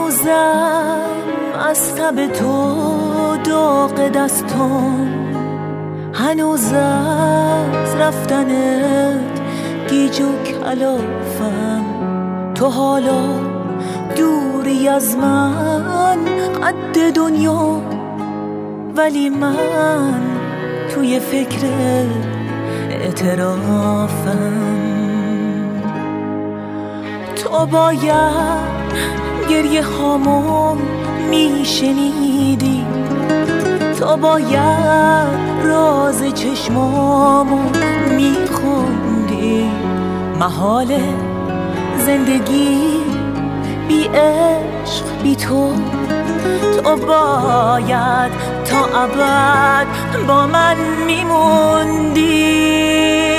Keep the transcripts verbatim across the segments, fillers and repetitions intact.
هنوزم از تب تو داغ دستم، هنوز از رفتنت گیج و کلافم. تو حالا دوری از من قد دنیا، ولی من توی فکر اعترافم. تو باید گریه هامو میشنیدی، تو باید راز چشمامو میخوندی. محاله زندگی بی عشق بی تو، تو باید تا ابد با من میموندی.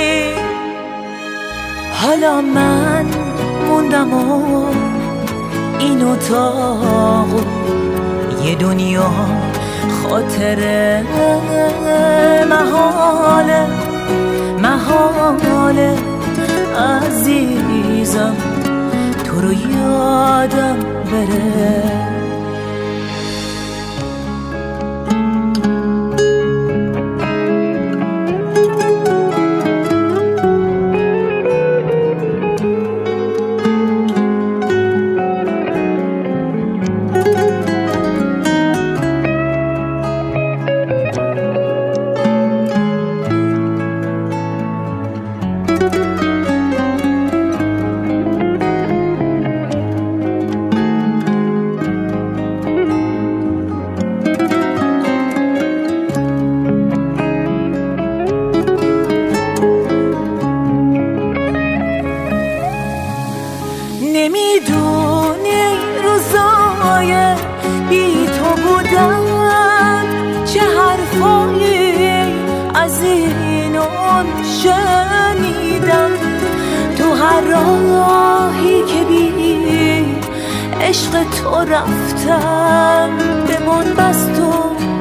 حالا من موندم و این اتاق یه دنیا خاطره، محاله محاله عزیزم تو رو یادم بره. نمیدونی روزای بی تو بودن چه حرفایی از این اون شنیدم. تو هر راهی که بی عشق تو رفتم، به من بست و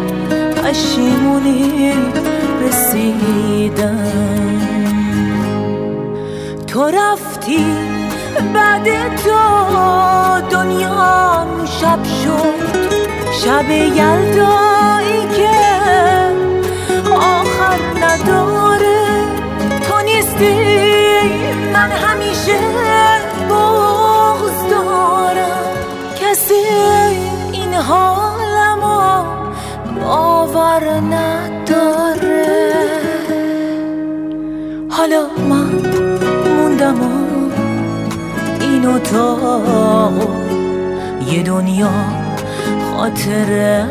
پشیمونی رسیدم. تو رفتی بعد تو دنیام شب شد، شب یلدایی که آخر نداره. تو نیستی من همیشه بغض دارم، کسی این حالمو باور نداره. حالا من موندم و این اتاق یه دنیا خاطره،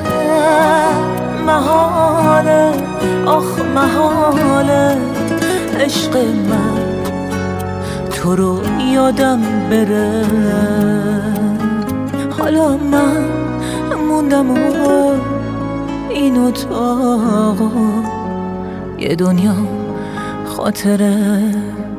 محاله آخ محاله عشق من تو رو یادم بره. حالا من موندم و این اتاق یه دنیا خاطره.